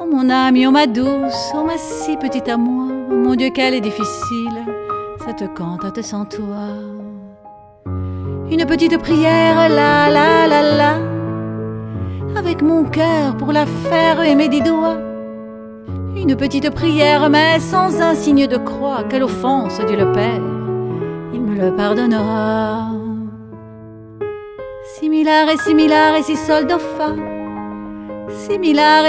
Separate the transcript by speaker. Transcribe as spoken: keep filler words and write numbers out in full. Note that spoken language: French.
Speaker 1: mon ami, oh ma douce, oh ma si petite à moi, oh mon Dieu qu'elle est difficile, cette cantate sans toi. Une petite prière, la la la la, avec mon cœur pour la faire et mes dix doigts. Une petite prière, mais sans un signe de croix, quelle offense, Dieu le Père, il me le pardonnera. Si millard et si millard et si sol do fa, si millard